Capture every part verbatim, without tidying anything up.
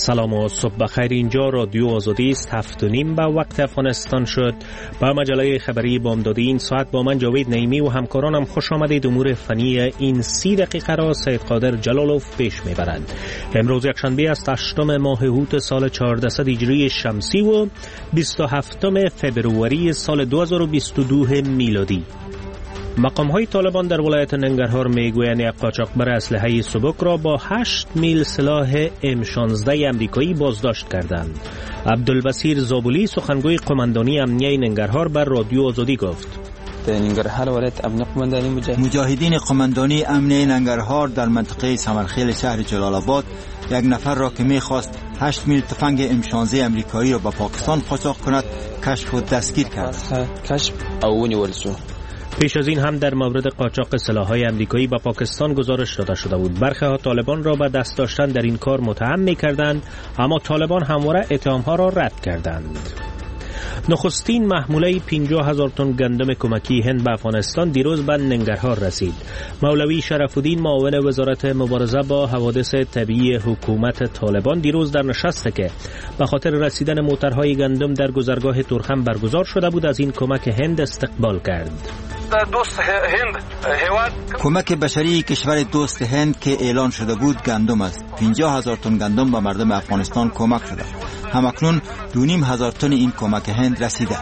سلام و صبح بخیر. اینجا رادیو آزادی است. هفت و نیم به وقت افغانستان شد. با مجله خبری بامدادی این ساعت با من جاوید نعیمی و همکارانم خوش آمدید. امور فنی این سی دقیقه را سید قادر جلالوف پیش میبرند. امروز یکشنبه است، هشتم ماه هوت سال چهاردهصد هجری شمسی و بیست و هفتم فبروری سال دو هزار و بیست و دو میلادی. مقام‌های طالبان در ولایت ننگرهار میگویند یک قاچاقبر اسلحه سبک را با هشت میل سلاح ام شانزده امریکایی بازداشت کردند. عبدالبصیر زابولی سخنگوی قماندانی امنیه ننگرهار بر رادیو آزادی گفت: مجاهدین قماندانی امنیه ننگرهار در منطقه سمرخیل شهر جلال آباد یک نفر را که می‌خواست هشت میل تفنگ ام شانزده امریکایی را به پاکستان قاچاق کند کشف و دستگیر کرد. کشف اونی ولسو. پیش از این هم در مورد قاچاق سلاح‌های امریکایی به پاکستان گزارش داده شده بود. برخی‌ها طالبان را به دست داشتن در این کار متهم می‌کردند، اما طالبان همواره اتهام‌ها را رد کردند. نخستین محموله پنجاه هزار تن گندم کمکی هند به افغانستان دیروز به ننگرهار رسید. مولوی شرف الدین معاون وزارت مبارزه با حوادث طبیعی حکومت طالبان دیروز در نشستی که به خاطر رسیدن موترهای گندم در گذرگاه تورخم برگزار شده بود از این کمک هند استقبال کرد. دوست هند هیواد کمک بشری کشور دوست هند که اعلان شده بود گندم است. پنجاه هزار تن گندم به مردم افغانستان کمک شده. همکنون دو نیم هزار تن این کمک هند رسیده.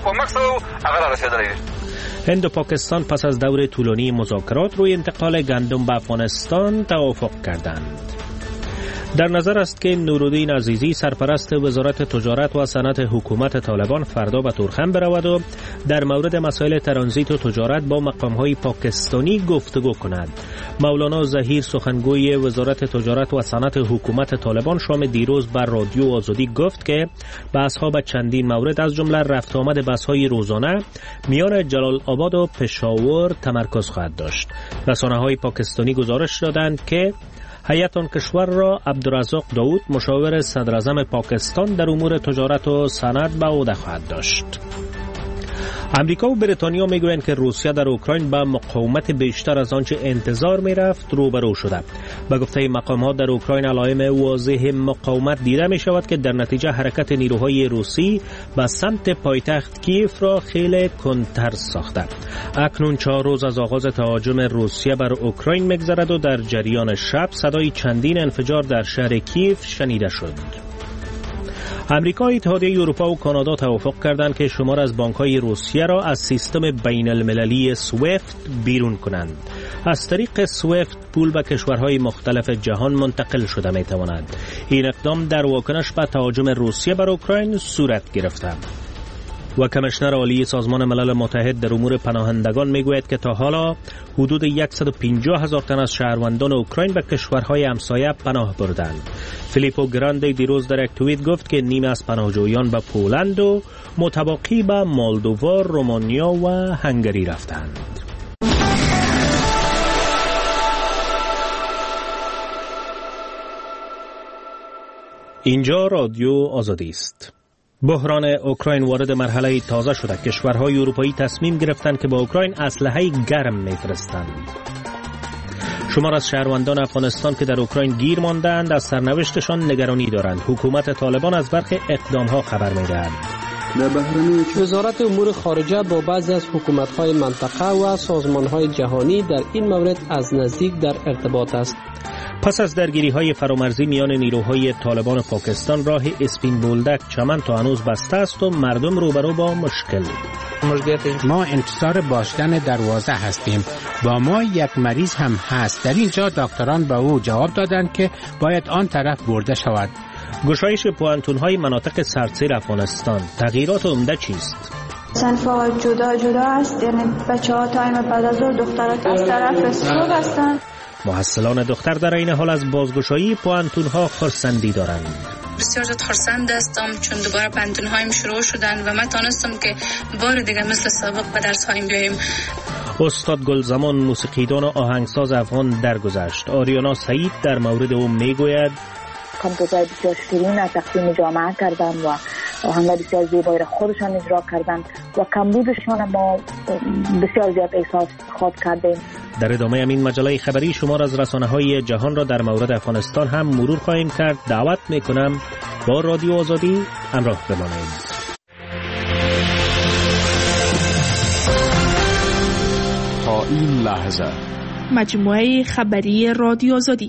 هند و پاکستان پس از دور طولانی مذاکرات روی انتقال گندم به افغانستان توافق کردند. در نظر است که نورالدین عزیزی سرپرست وزارت تجارت و صنعت حکومت طالبان فردا به تورخم برود و در مورد مسائل ترانزیت و تجارت با مقام‌های پاکستانی گفتگو کند. مولانا ظهیر سخنگوی وزارت تجارت و صنعت حکومت طالبان شام دیروز بر رادیو آزادی گفت که بحث‌ها به چندین مورد از جمله رفت آمد بحث‌های روزانه میان جلال آباد و پشاور تمرکز خواهد داشت. رسانه‌های پاکستانی گزارش دادند که هیئت آن کشور را عبدالرزاق داود مشاور صدراعظم پاکستان در امور تجارت و صنعت به عهده خواهد داشت. امریکا و بریتانیا میگویند که روسیه در اوکراین با مقاومت بیشتر از آنچه انتظار میرفت روبرو شده. به گفته مقامات در اوکراین علائم واضح مقاومت دیده می شود که در نتیجه حرکت نیروهای روسی به سمت پایتخت کیف را خیلی کندتر ساخته. اکنون چهار روز از آغاز تهاجم روسیه بر اوکراین میگذرد و در جریان شب صدای چندین انفجار در شهر کیف شنیده شد. امریکا، اتحادیه اروپا و کانادا توافق کردند که شمار از بانک‌های روسیه را از سیستم بین المللی سویفت بیرون کنند. از طریق سویفت پول به کشورهای مختلف جهان منتقل شده می‌تواند. این اقدام در واکنش به تهاجم روسیه بر اوکراین صورت گرفته. و کمیشنر عالی سازمان ملل متحد در امور پناهندگان میگوید که تا حالا حدود صد و پنجاه هزار تن از شهروندان اوکراین به کشورهای همسایه پناه بردند. فیلیپو گراندی دیروز در یک توییت گفت که نیمه از پناهجویان به پولند و متباقی به مولدووا، رومانیا و هنگری رفتند. اینجا رادیو آزادی است. بحران اوکراین وارد مرحله تازه شده. کشورهای اروپایی تصمیم گرفتند که با اوکراین اسلحه گرم می‌فرستند. شمار از شهروندان افغانستان که در اوکراین گیر ماندند از سرنوشتشان نگرانی دارند. حکومت طالبان از برخی اقدامها خبر می‌دهد. وزارت امور خارجه با بعضی از حکومت‌های منطقه و سازمان‌های جهانی در این مورد از نزدیک در ارتباط است. پس از درگیری‌های فرامرزی میان نیروهای طالبان پاکستان، راه اسپین بولدک چمن تا هنوز بسته است و مردم روبرو با مشکل. ما انتظار باشدن دروازه هستیم. با ما یک مریض هم هست. در اینجا دکتران به او جواب دادند که باید آن طرف برده شود. گشایش پوانتون‌های مناطق سردسیر افغانستان، تغییرات عمده چیست؟ صنف‌ها جدا جدا است، یعنی بچه‌ها تایم بعد از ظهر، دخترها از طرف صبح هستند. محصلان دختر در این حال از بازگشایی پوانتون‌ها خرسندی دارند. بسیار زیاد خرسند هستم چون دوباره پوانتون‌هایم شروع شدن و من تانستم که بار دیگه مثل سابق به درس‌هایم بیاییم. استاد گلزمان موسیقیدان و آهنگساز افغان درگذشت. آریانا سعید در مورد او میگوید: کامپوزای بسیار شیرین از تقدیم جامعه کردم و آهنگ بسیار زیبایی را خودشان اجرا کردند و کمبودشان ما بسیار زیاد احساس خود کردیم. در ادامه این مجله خبری شما را از رسانه‌های جهان را در مورد افغانستان هم مرور خواهیم کرد. دعوت میکنم با رادیو آزادی همراه بمانید. تا این لحظه مجموعه خبری رادیو آزادی.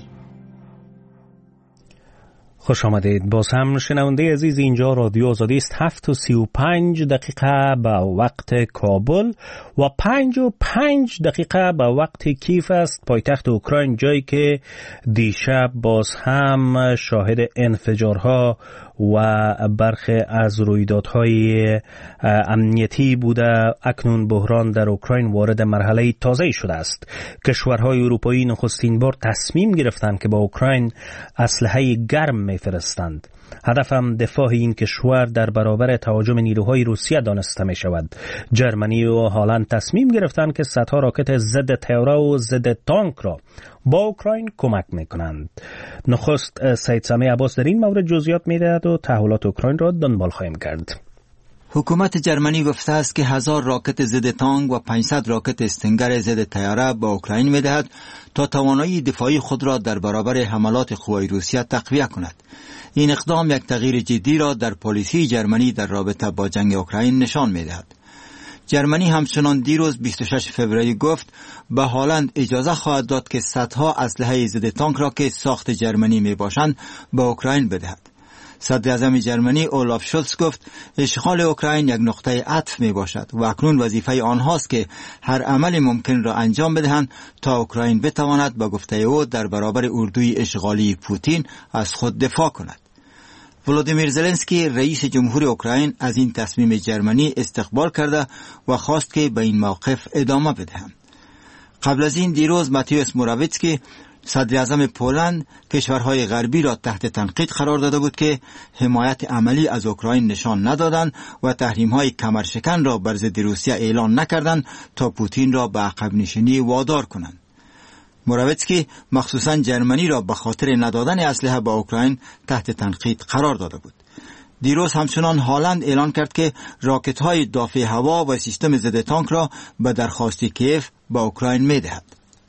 خوش آمدید. باز هم شنونده عزیز، اینجا رادیو آزادی است. هفت و سی و پنج دقیقه به وقت کابل و پنج و پنج دقیقه به وقت کیف است، پایتخت اوکراین، جایی که دیشب باز هم شاهد انفجارها و برخی از رویدادهای امنیتی بوده. اکنون بحران در اوکراین وارد مرحله تازه‌ای شده است. کشورهای اروپایی نخستین بار تصمیم گرفتند که با اوکراین اسلحه گرم می‌فرستند. هدفم دفاع این کشور در برابر تهاجم نیروهای روسیه دانسته می شود. جرمنی و هلند تصمیم گرفتند که صدها راکت ضد طیاره و ضد تانک را با اوکراین کمک می کنند. نخست سید سمیع عباس در این مورد جزئیات می دهد و تحولات اوکراین را دنبال خواهیم کرد. حکومت جرمنی گفته است که هزار راکت ضد تانک و پانصد راکت استنگر ضد طیاره با اوکراین می دهد تا توانایی دفاعی خود را در برابر حملات قوای روسیه تقویت کند. این اقدام یک تغییر جدی را در پالیسی جرمنی در رابطه با جنگ اوکراین نشان می دهد. جرمنی همچنان دیروز بیست و شش فوریه گفت به هلند اجازه خواهد داد که صدها اسلحه ضد تانک را که ساخت جرمنی می باشند به اوکراین بدهد. صدر اعظم جرمنی اولاف شولز گفت اشغال اوکراین یک نقطه عطف می باشد و اکنون وظیفه آنهاست که هر عمل ممکن را انجام بدهند تا اوکراین بتواند به گفته او در برابر اردوی اشغالی پوتین از خود دفاع کند. ولودیمیر زلنسکی رئیس جمهور اوکراین از این تصمیم جرمنی استقبال کرده و خواست که به این موقف ادامه بدهند. قبل از این دیروز ماتیوس موراویتسکی صدر اعظم پولند کشورهای غربی را تحت تنقید قرار داده بود که حمایت عملی از اوکراین نشان ندادند و تحریم‌های کمرشکن را بر ضد روسیه اعلان نکردند تا پوتین را به عقب نشینی وادار کنند. موراویتسکی مخصوصاً جرمنی را به خاطر ندادن اسلحه به اوکراین تحت تنقید قرار داده بود. دیروز همچنان هلند اعلان کرد که راکت‌های دافع هوا و سیستم ضد تانک را به درخواست کیف به اوکراین می‌دهد.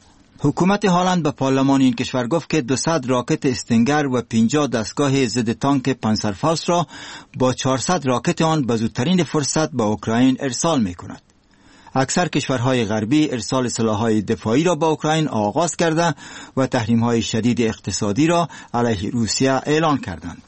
حکومت هلند به پارلمان این کشور گفت که دویست راکت استنگر و پنجاه دستگاه ضد تانک پانسرفاوست را با چهارصد راکت آن به زودترین فرصت به اوکراین ارسال می‌کند. اکثر کشورهای غربی ارسال سلاح‌های دفاعی را به اوکراین آغاز کرده و تحریم‌های شدید اقتصادی را علیه روسیه اعلان کردند.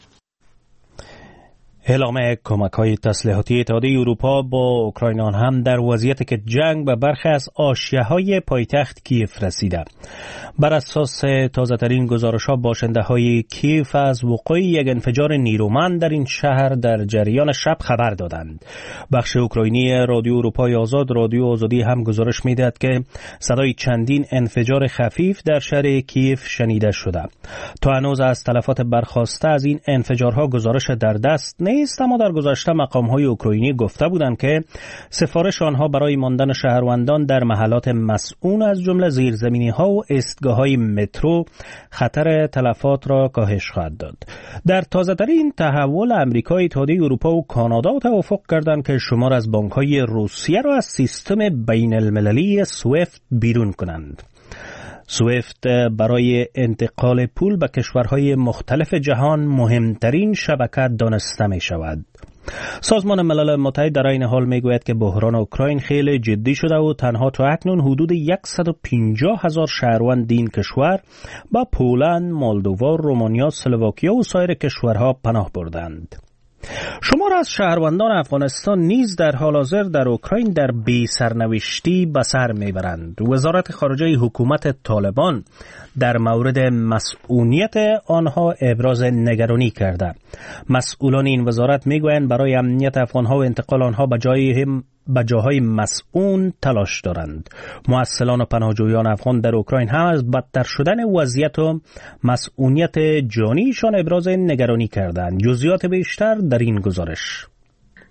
اعلام کمک‌های تسلیحاتی اتحادیه اروپا با اوکراینیان هم در وضعیتی که جنگ به برخی از حاشیه‌های پایتخت کیف رسیده. بر اساس تازه‌ترین گزارش‌ها باشنده‌های کیف از وقوع یک انفجار نیرومند در این شهر در جریان شب خبر دادند. بخش اوکراینی رادیو اروپای آزاد رادیو آزادی هم گزارش می‌دهد که صدای چندین انفجار خفیف در شهر کیف شنیده شده. تا هنوز از تلفات برخاسته از این انفجارها گزارش در دست نیست، اما در گذشته مقام‌های اوکراینی گفته بودند که سفارش آنها برای ماندن شهروندان در محلات مسئول از جمله زیرزمینی‌ها و ایستگاه‌های مترو خطر تلفات را کاهش خواهد داد. در تازه‌ترین تحول آمریکا، اتحادیه اروپا و کانادا توافق کردند که شمار از بانک‌های روسیه را از سیستم بین‌المللی سویفت بیرون کنند. سویفت برای انتقال پول به کشورهای مختلف جهان مهمترین شبکه دانسته می شود. سازمان ملل متحد در این حال می گوید که بحران اوکراین خیلی جدی شده و تنها تا اکنون حدود صد و پنجاه هزار شهروند این کشور با پولند، مولدووا، رومانیا، اسلواکیا و سایر کشورها پناه بردند. شمار از شهروندان افغانستان نیز در حال حاضر در اوکراین در بی سرنوشتی به سر میبرند. وزارت خارجه حکومت طالبان در مورد مسئولیت آنها ابراز نگرانی کرده. مسئولان این وزارت میگویند برای امنیت افغانها و انتقال آنها به جای به جاهای مسئول تلاش دارند. مؤصلان و پناهجویان افغان در اوکراین هم از بدتر شدن وضعیت و مسئولیت جانیشان ابراز نگرانی کردند. جزئیات بیشتر در این گزارش.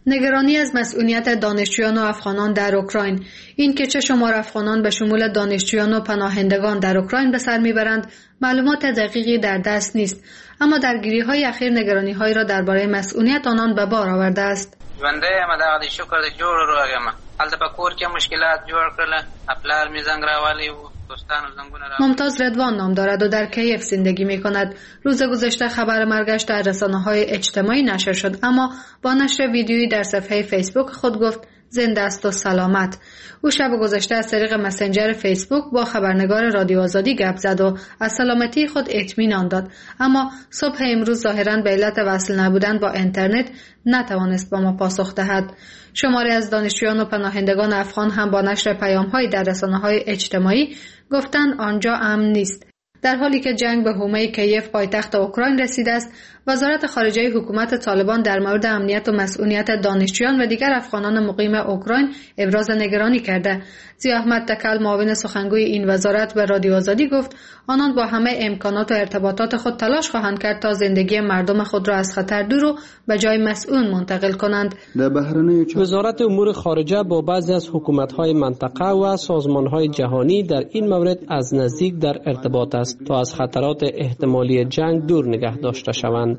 نگرانی از مسئولیت دانشجویان و افغانان در اوکراین. این که چه شمار افغانان به شمول دانشجویان و پناهندگان در اوکراین به سر میبرند معلومات دقیقی در دست نیست، اما درگیری‌های اخیر نگرانی‌هایی را درباره مسئولیت آنان به بار آورده است. ژوندی یم دغه د شکر د جوړ روغ یم هلته په کور کې مشکلات جوړ کړل خپلار می زنګ راوالی و دوستان و زنګونه را. ممتاز ردوان نام دارد و در کیف زندگی می کند. روز گذشته خبر مرگش در رسانه‌های اجتماعی نشر شد، اما با نشر ویدیویی در صفحه فیسبوک خود گفت زنده است و سلامت. او شب گذشته از طریق مسنجر فیسبوک با خبرنگار رادیو آزادی گپ زد و از سلامتی خود اطمینان داد، اما صبح امروز ظاهراً به علت وصل نبودن با اینترنت نتوانست با ما پاسخ دهد. شماری از دانشجویان و پناهندگان افغان هم با نشر پیام‌های در رسانه‌های اجتماعی گفتند آنجا امن نیست. در حالی که جنگ به حومه کیف پایتخت اوکراین رسیده است، وزارت خارجه حکومت طالبان در مورد امنیت و مسئولیت دانشجویان و دیگر افغانان مقیم اوکراین ابراز نگرانی کرده. ضیا احمد تکل معاون سخنگوی این وزارت به رادیو آزادی گفت آنان با همه امکانات و ارتباطات خود تلاش خواهند کرد تا زندگی مردم خود را از خطر دور و به جای مسئول منتقل کنند. وزارت امور خارجه با بعضی از حکومت‌های منطقه و سازمان‌های جهانی در این مورد از نزدیک در ارتباط است تا از خطرات احتمالی جنگ دور نگه داشته شوند.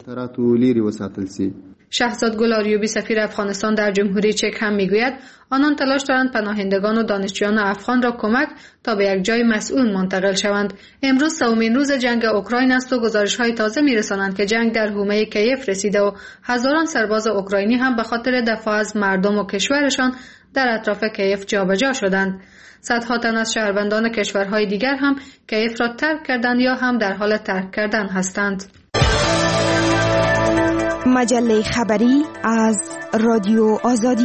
شهزاد گل آریوبی سفیر افغانستان در جمهوری چک هم میگوید آنان تلاش دارند پناهندگان و دانشجویان افغان را کمک تا به یک جای مسئول منتقل شوند. امروز سومین روز جنگ اوکراین است و گزارش‌های تازه می‌رسانند که جنگ در حومه کیف رسیده و هزاران سرباز اوکراینی هم به خاطر دفاع از مردم و کشورشان در اطراف کیف جابجا شدند. صدها تن از شهروندان کشورهای دیگر هم کیف را ترک کردند یا هم در حال ترک کردن هستند. مجله خبری از رادیو آزادی.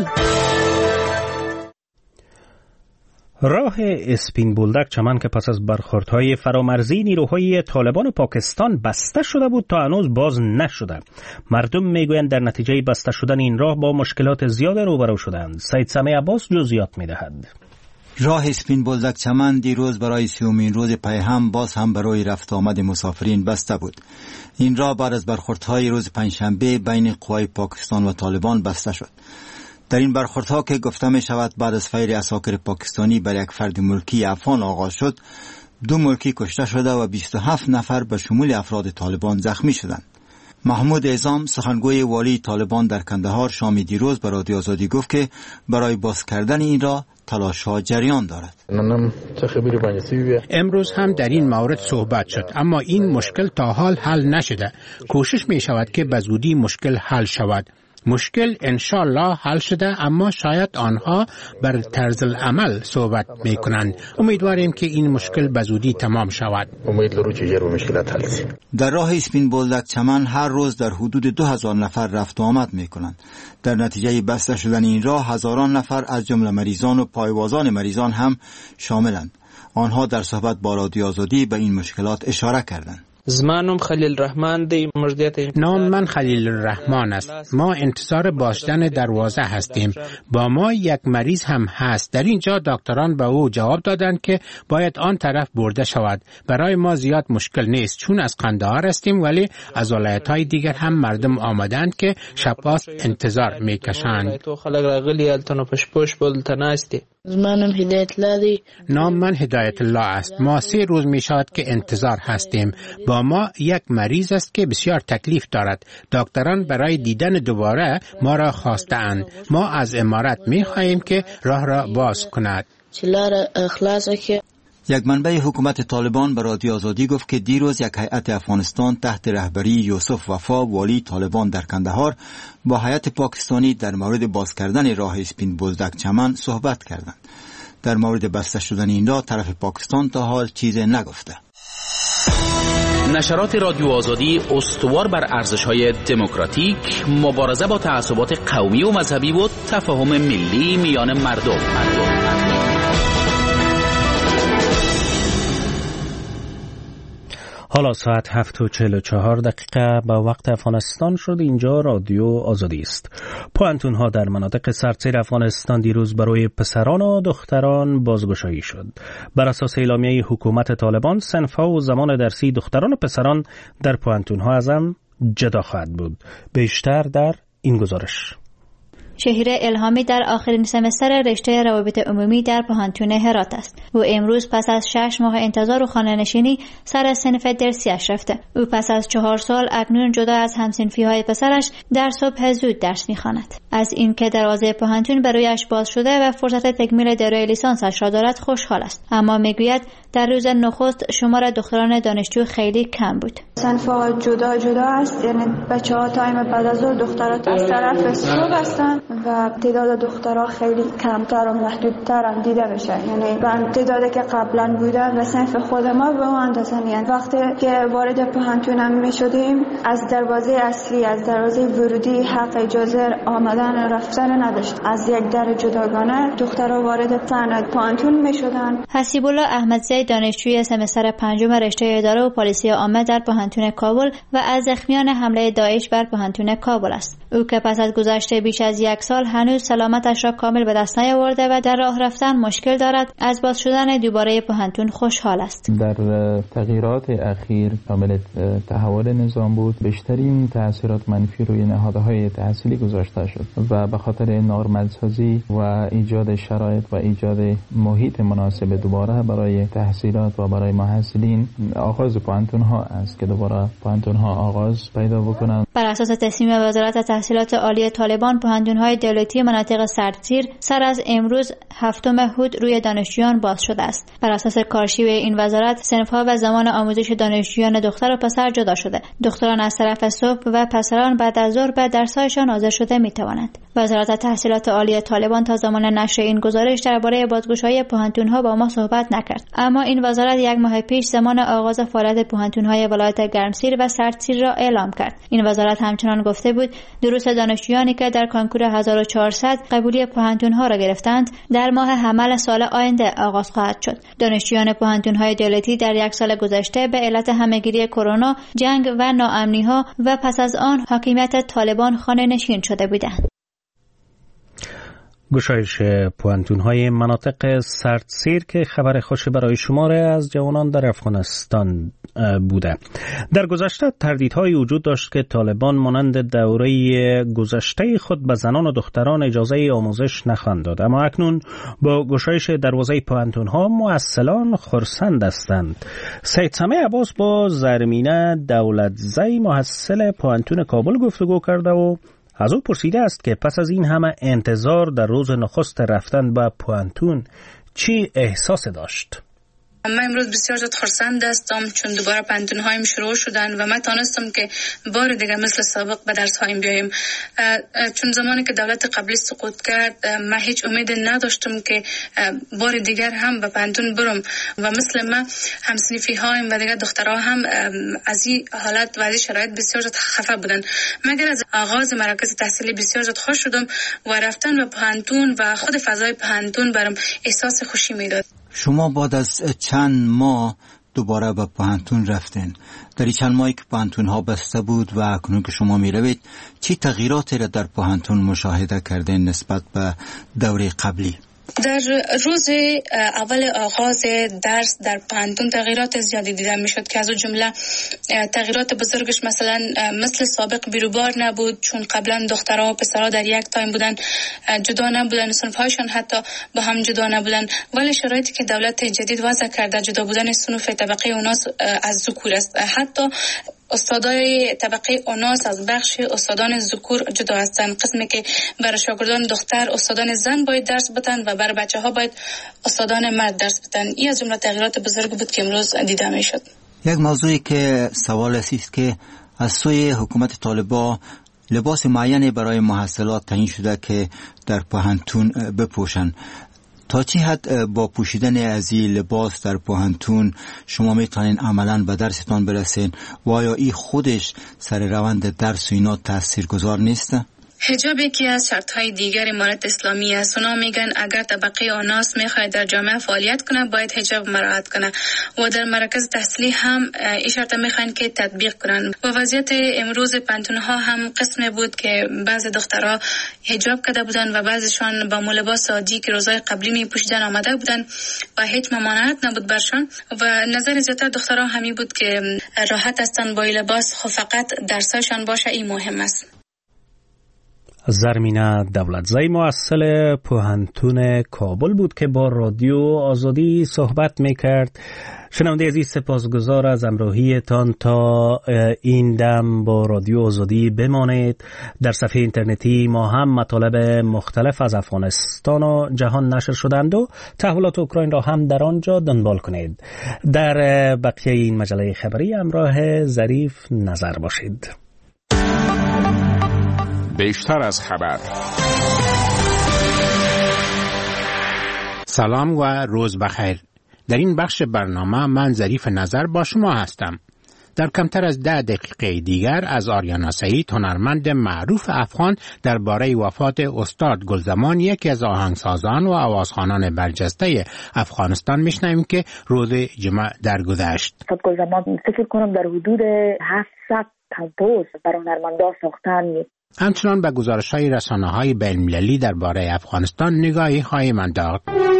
راه اسپین بولدک چمن که پس از برخوردهای فرامرزی نیروهای طالبان پاکستان بسته شده بود تا هنوز باز نشده. مردم میگویند در نتیجه بسته شدن این راه با مشکلات زیاد روبرو شدند. سید سمیع عباس جزئیات میدهد. راه اسپین بولدک چمن دیروز برای سیومین روز پی هم باز هم برای رفت آمد مسافرین بسته بود. این راه بعد از برخوردهای روز پنجشنبه بین قوای پاکستان و طالبان بسته شد. در این برخوردها که گفته می شود بعد از فیر عساکر پاکستانی بر یک فرد ملکی افغان آغاز شد، دو ملکی کشته شده و بیست و هفت نفر به شمول افراد طالبان زخمی شدند. محمود اعظام سخنگوی والی طالبان در کندهار شام دیروز به رادیو آزادی گفت که برای باز کردن این راه تلاش‌ها جریان دارد. امروز هم در این مورد صحبت شد، اما این مشکل تا حال حل نشده. کوشش می شود که به زودی مشکل حل شود. مشکل انشالله حل شده، اما شاید آنها بر طرز العمل صحبت می کنند. امیدواریم که این مشکل به زودی تمام شود. در راه اسپین بولدک چمن هر روز در حدود دو هزار نفر رفت و آمد می کنند. در نتیجه بسته شدن این راه هزاران نفر از جمله مریضان و پایوازان مریضان هم شاملند. آنها در صحبت با رادیو آزادی به این مشکلات اشاره کردند. زمانم خلیل رحمان دی مجدیت نام من خلیل الرحمن است. ما انتظار باشدن دروازه هستیم. با ما یک مریض هم هست. در اینجا دکتران به او جواب دادند که باید آن طرف برده شود. برای ما زیاد مشکل نیست چون از قندهار هستیم، ولی از ولایت‌های دیگر هم مردم آمدند که شباس انتظار میکشند. تو خلق راغلی التنو پش پش بولتناستی. زمانم هدایت الله دی. نام من هدایت الله است. ما سه روز می شود که انتظار هستیم. با ما یک مریض است که بسیار تکلیف دارد. دکتران برای دیدن دوباره ما را خواستند. ما از امارت می خواهیم که راه را باز کند. چلار اخلاصه که یک منبع حکومت طالبان به رادیو آزادی گفت که دیروز یک هیئت افغانستان تحت رهبری یوسف وفا والی طالبان در کندهار با هیئت پاکستانی در مورد باز کردن راه اسپین بولدک چمن صحبت کردند. در مورد بسته شدن این راه طرف پاکستان تا حال چیزی نگفته. نشرات رادیو آزادی استوار بر ارزش‌های دموکراتیک، مبارزه با تعصبات قومی و مذهبی و تفاهم ملی میان مردم. مردم. حالا ساعت هفت و چهل و چهار دقیقه به وقت افغانستان شد. اینجا رادیو آزادی است. پوانتون‌ها در مناطق سرتسیر افغانستان دیروز برای پسران و دختران بازگشایی شد. بر اساس اعلامیه حکومت طالبان صنف‌ها و زمان درسی دختران و پسران در پوانتون‌ها از هم جدا خواهد بود. بیشتر در این گزارش. شهیره الهامی در آخرین سمستر رشته روابط عمومی در پانتون هرات است. او امروز پس از شش ماه انتظار و خانه‌نشینی سر صنف درسیش رفته. او پس از چهار سال اکنون جدا از همصنفی‌های پسرش در صبح زود درس می‌خواند. از اینکه دروازه پانتون برایش باز شده و فرصت تکمیل دوره لیسانسش را دارد خوشحال است، اما میگوید در روز نخست شمار دختران دانشجو خیلی کم بود. صنف‌ها جدا جدا است، یعنی بچه‌ها تایم بعد از ظهر دخترها از طرف صبح هستن و تعداد دخترها خیلی کمتر و محدودتر دیده بشه. یعنی به تعدادی که قبلا بودن و صنف خود ما به اون اندازه نیست. وقتی که وارد پانتون می‌شدیم از دروازه اصلی، از دروازه ورودی حق اجازه آمدن و رفتن نداشت. از یک در جداگانه دخترها وارد تن پانتون می‌شدن. حسیب الله احمدزی دانشجوی سمستر پنجم رشته اداره و پلیسی عامه در پانتون کابل و از زخمیان حمله داعش بر پانتون کابل است. او که پس از گذشت بیش از یک سال هنوز سلامتش را کامل به دست نیاورده و در راه رفتن مشکل دارد، از باز شدن دوباره پانتون خوشحال است. در تغییرات اخیر کامل تحول نظام بود. بیشترین تاثیرات منفی روی نهادهای تحصیلی گذاشته شد و به خاطر نرمال سازی و ایجاد شرایط و ایجاد محیط مناسب دوباره برای تحصیلات و برای محصلین آغاز پانتون ها است که دوباره پانتون ها آغاز پیدا بکنند. بر اساس تصمیم وزارت تحصیلات عالی طالبان، پانتون‌های دولتی مناطق سردسیر سر از امروز هفتم هود روی دانشجویان باز شده است. بر اساس کارشیوه این وزارت، صنف‌ها و زمان آموزش دانشجویان دختر و پسر جدا شده. دختران از طرف صبح و پسران بعد از ظهر به درس‌هایشان حاضر شده می‌توانند. وزارت تحصیلات عالی طالبان تا زمان نشر این گزارش درباره بازگشایی پانتون‌ها با ما صحبت نکرد. اما این وزارت یک ماه پیش زمان آغاز فعالیت پانتون‌های ولایت گرمسیر و سردسیر را اعلام کرد. این وزارت همچنان گفته بود دروس دانشجویانی که در کنکور هزار و چهارصد قبولی پانتون‌ها را گرفتند در ماه حمل سال آینده آغاز خواهد شد. دانشجویان پانتون‌های دولتی در یک سال گذشته به علت همهگیری کرونا، جنگ و ناامنی‌ها و پس از آن حاکمیت طالبان خانه‌نشین شده بودند. گشایش پوانتون‌های مناطق سردسیر که خبر خوشی برای شما از جوانان در افغانستان بوده. در گذشته تردیدهای وجود داشت که طالبان مانند دوره گذشته خود به زنان و دختران اجازه آموزش نخواهند داد، اما اکنون با گشایش دروازه پوانتون‌ها مؤصلان خرسند هستند. سید سمیع عباس با زرمینه دولتزی محصل پوانتون کابل گفتگو کرده و از او پرسیده است که پس از این همه انتظار در روز نخست رفتن به پوانتون چی احساس داشت؟ من امروز بسیار زیاد خرسند هستم چون دوباره پانتون هایم شروع شدن و من تانستم که بار دیگه مثل سابق به درس هایم بیایم. چون زمانی که دولت قبلی سقوط کرد من هیچ امید نداشتم که بار دیگر هم به پانتون برم و مثل من همصنفی هایم و دیگر دخترها هم از این حالت و از این شرایط بسیار زیاد خفه بودن. مگر از آغاز مراکز تحصیلی بسیار زیاد خوش شدم و رفتن به پانتون و خود فضای پانتون برام احساس خوشی میداد. شما بعد از چند ماه دوباره به پانتون رفتین. در این چند ماهی که پانتون ها بسته بود و اکنون که شما می روید، چی تغییراتی را در پانتون مشاهده کردین نسبت به دوره قبلی؟ در روز اول آغاز درس در پانتون تغییرات زیادی دیده میشد که از اون جمله تغییرات بزرگش مثلا مثل سابق بیروبار نبود، چون قبلا دخترها و پسرها در یک تایم بودن، جدا نبودن، صنف‌هایشان حتی با هم جدا نبودن، ولی شرایطی که دولت جدید وضع کرده جدا بودن صنف طبقه اوناس از ذکور است. حتی استادای طبقه اوناس از بخش استادان ذکور جدا هستند، قسمی که برای شاگردان دختر استادان زن باید درس بدن و برای بچه ها باید استادان مرد درس بدن. این از جمله تغییرات بزرگ بود که امروز دیده می شد. یک موضوعی که سوال است که از سوی حکومت طالبان لباس معینی برای محصلات تعیین شده که در پانتون بپوشن. تا چی حد با پوشیدن از این لباس در پانتون شما میتونین عملاً به درستان برسین و آیا این خودش سر روند درس و اینا تاثیرگذار نیست؟ حجاب یکی از شرط‌های دیگر امارت اسلامی است. اونا میگن اگر طبقه آناس میخواد در جامعه فعالیت کنه باید حجاب مراعات کنه و در مراکز تحصیلی هم این شرط میخوان که تطبیق کنن. و وضعیت امروز پانتون‌ها هم قسم بود که بعضی دخترها حجاب کرده بودن و بعضیشان با لباس عادی که روزهای قبلی میپوشیدن آمده بودن و هیچ ممانعت نبود برشان و نظر زیادتر دخترها همین بود که راحت هستن با لباس، خب فقط درسشان باشه، این مهم است. زرمینه دولتزی مؤسسه پوهنتون کابل بود که با رادیو آزادی صحبت میکرد. شنونده عزیز، سپاسگزار از همراهیتان. تا این دم با رادیو آزادی بمانید. در صفحه اینترنتی ما هم مطالب مختلف از افغانستان و جهان نشر شدند و تحولات اوکراین را هم در آنجا دنبال کنید. در بقیه این مجله خبری همراه ظریف نظر باشید. بیشتر از خبر. سلام و روز بخیر. در این بخش برنامه من ظریف نظر با شما هستم. در کمتر از ده دقیقه دیگر از آریانا سعید، هنرمند معروف افغان، درباره وفات استاد گلزمان، یکی از آهنگسازان و آوازخوانان برجسته افغانستان، میشنویم که روز جمعه درگذشت. استاد گلزمان فکر کنم در حدود هفتصد کمپوز برای هنرمندان ساختن. همچنان به گزارش‌های رسانه‌های بین‌المللی درباره افغانستان نگاهی خواهیم انداخت.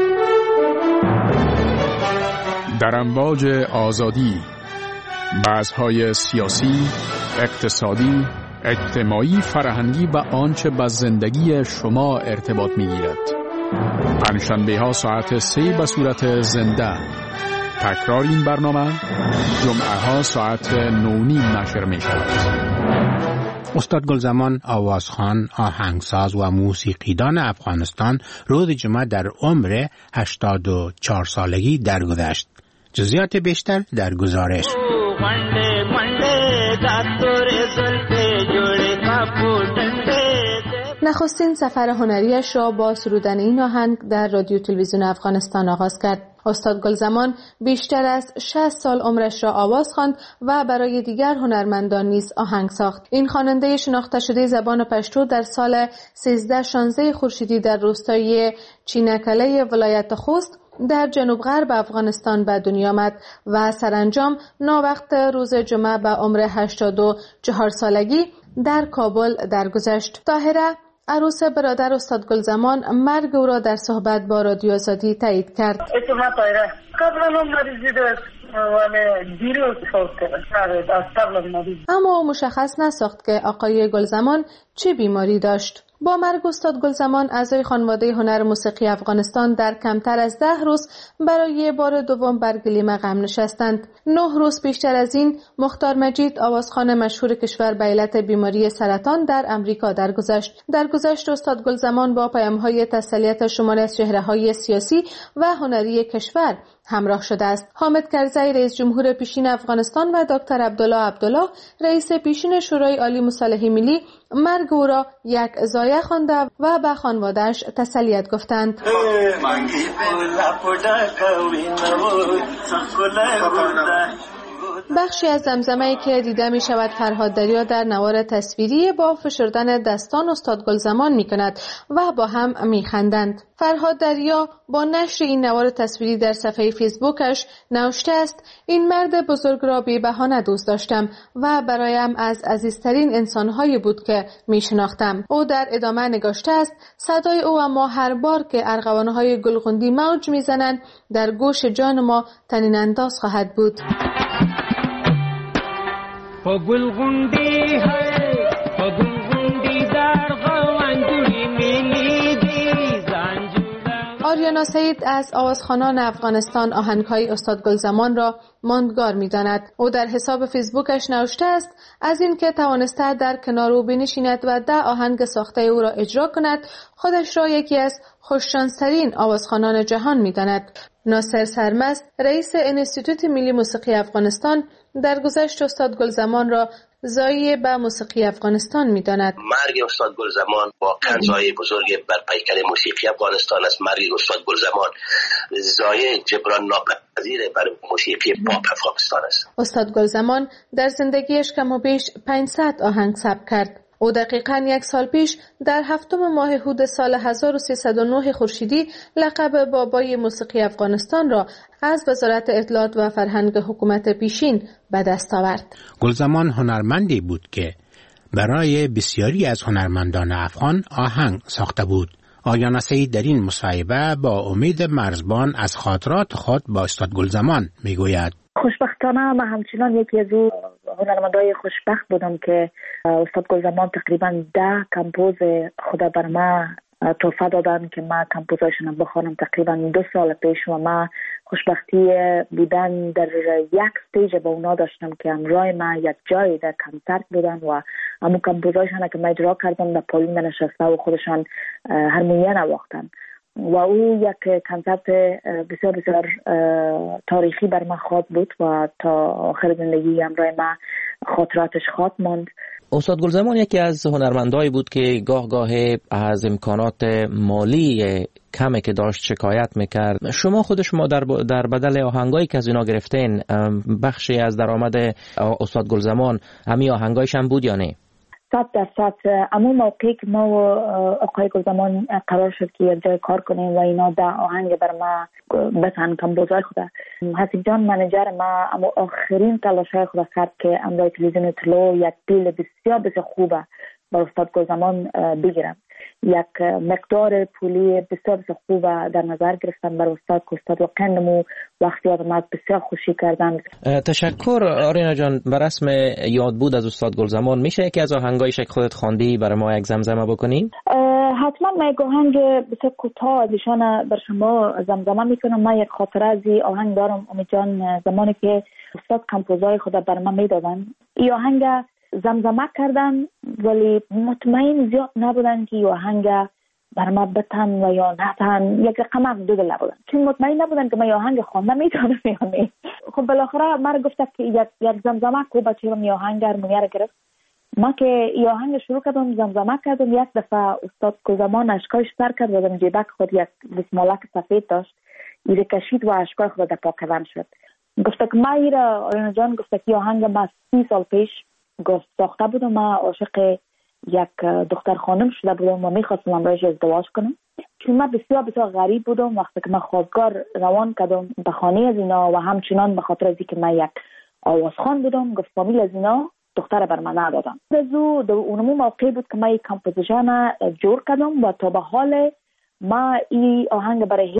در امواج آزادی، بحث‌های سیاسی، اقتصادی، اجتماعی، فرهنگی و آنچه به زندگی شما ارتباط می‌گیرد. پنجشنبه‌ها ساعت سه به صورت زنده. تکرار این برنامه جمعه‌ها ساعت نه و نیم نشر می‌شود. استاد گلزمان، آوازخوان، آهنگساز و موسیقیدان افغانستان، روز جمعه در عمر هشتاد و چهار سالگی درگذشت. جزئیات بیشتر در گزارش. نخستین سفر هنریش را با سرودن این آهنگ در رادیو تلویزیون افغانستان آغاز کرد. استاد گلزمان بیشتر از شصت سال عمرش را آواز خواند و برای دیگر هنرمندان نیز آهنگ ساخت. این خواننده شناخته شده زبان پشتو در سال سیزده شانزده خورشیدی در روستای چینکله ولایت خوست در جنوب غرب افغانستان به دنیا آمد و سرانجام ناوقت روز جمعه به عمر هشتاد و چهار سالگی در کابل درگذشت. طاهره، عروس برادر استاد گلزمان، مرگ او را در صحبت با رادیو آزادی تایید کرد. اسم طاهره قبلا هم مریضی داشت ولی دیروز فوت کرد. اما او مشخص نساخت که آقای گلزمان چه بیماری داشت. با مرگ استاد گلزمان، اعضای خانواده هنر موسیقی افغانستان در کمتر از ده روز برای بار دوم بر گلیم غم نشستند. نه روز پیشتر از این، مختار مجید، آوازخوان مشهور کشور، به علت بیماری سرطان در امریکا درگذشت. درگذشت استاد گلزمان با پیام‌های تسلیت شماری از چهره‌های سیاسی و هنری کشور همراه شده است. حامد کرزی، رئیس جمهور پیشین افغانستان، و دکتر عبدالله عبدالله، رئیس پیشین شورای عالی مصالحه ملی، مرگ او را یک ضایعه خوانده و به خانواده‌اش تسلیت گفتند. بخشی از زمزمه‌ای که دیده می شود فرهاد دریا در نوار تصویری با فشردن دستان استاد گلزمان می کند و با هم می خندند. فرهاد دریا با نشر این نوار تصویری در صفحه فیسبوکش نوشته است: این مرد بزرگ را بی بهانه دوست داشتم و برایم از عزیزترین انسان‌هایی بود که می شناختم. او در ادامه نگاشته است: صدای او اما هر بار که ارغوان‌های گلغوندی موج می زنند در گوش جان ما طنین انداز خواهد بود. گلغوندی ہے گلغوندی در غوانجوری میلیدی زنجوره. آریانا سعید از آوازخوانان افغانستان آهنگ‌های استاد گلزمان را ماندگار می‌داند. او در حساب فیسبوکش نوشته است: از این که توانسته در کنار او بنشیند و ده آهنگ ساخته او را اجرا کند، خودش را یکی از خوششانس‌ترین آوازخوانان جهان می‌داند. ناصر سرمست، رئیس انستیتوت ملی موسیقی افغانستان، در گذشت استاد گلزمان را ضایعه به موسیقی افغانستان می‌داند. مرگ استاد گلزمان واقعاً ضایعه بزرگی بر پیکر موسیقی افغانستان است. مرگ استاد گلزمان ضایعه جبران ناپذیر بر موسیقی پاپ افغانستان است. استاد گلزمان در زندگیش کم و بیش پانصد آهنگ ثبت کرد. او دقیقاً یک سال پیش در هفتم ماه هود سال هزار و سیصد و نه خورشیدی لقب بابای موسیقی افغانستان را از وزارت اطلاعات و فرهنگ حکومت پیشین به دست آورد. گلزمان هنرمندی بود که برای بسیاری از هنرمندان افغان آهنگ ساخته بود. آریانا سعید در این مصاحبه با امید مرزبان از خاطرات خود با استاد گلزمان میگوید: خوشبختانه من همچنان یکی از او هنرمندای خوشبخت بودم که استاد گلزمان تقریبا ده کمپوز خدا بر ما تحفه دادن که ما کمپوزایشون بخوانم تقریبا دو سال پیش و ما خوشبختی بودن در یک استیج با اونا داشتم که همراه ما یک جای در کنسرت بودن و همون کمپوزایشون که ما اجرا کردم در پایین نشسته و خودشان هارمونیا نواختن و او یک کنسرت بسیار بسیار تاریخی بر ما خواد بود و تا آخر زندگی همراه ما خاطراتش خواد ماند. استاد گلزمان یکی از هنرمندایی بود که گاه گاه از امکانات مالی کمی که داشت شکایت میکرد. شما خود شما در در بدل آهنگایی که از اینا گرفتین بخشی از درآمد استاد گلزمان همین آهنگایش هم بود یا نه؟ صد درصد. اما موقعی که ما و آقای گلزمان قرار شد که یک جای کار کنیم و اینا ده آهنگ بر ما بتن کمپوزای خدا، حسیب جان منیجر ما اما آخرین تلاشای خدا کرد که امرای تلویزیون طلو یک دیل بسیار بسیار خوبه با استاد گلزمان بگیرم. یک مقدار پولی بسیار بسیار خوب در نظر گرفتن بر استاد که استاد واقعا نمو وقتی آدمت بسیار خوشی کردن. تشکر آرینا جان. بر رسم یاد بود از استاد گلزمان میشه که از آهنگایش خودت خواندی برای ما یک زمزمه بکنیم؟ حتما من یک آهنگ بسیار کوتاه از ایشان بر شما زمزمه میکنم. من یک خاطره از این آهنگ دارم امید جان. زمانی که استاد کمپوزای خود بر من میدادن این آهنگ زمزمه کردن ولی مطمئن زیاد نبودن که یه آهنگ بر ما بتن و یا نتن. یک رقم از دو دل نبودن چون مطمئن نبودن که من یه آهنگ خوانده میتونم یا نه. خب بالاخره من گفت که یک یک زمزمه کو بچه رو یه آهنگ هارمونیا رو گرفت. ما که یه آهنگ شروع کردم زمزمه کردم یک دفعه استاد گلزمان اشکایش سر کرد و در جیبک خود یک بسمالک سفید داشت ایره کشید و اشکای خود در پاک کردن شد. گفت که ما ایره آرینا جان گفت که یه آهنگ ما سی سال پیش گفت ساخته بودم. ما عاشق یک دختر خانم شده بودم و میخواستم امرایش ازدواج کنم چون من بسیار بسیار غریب بودم. وقتی که من خوابگار روان کردم به خانه از اینا و همچنان به خاطر از اینکه من یک آوازخوان بودم گفت فامیل از اینا دختر بر من ندادم. از او در اونمو موقعی بود که من یک کمپوزیشن جور کردم و تا به حال ما این آهنگ برای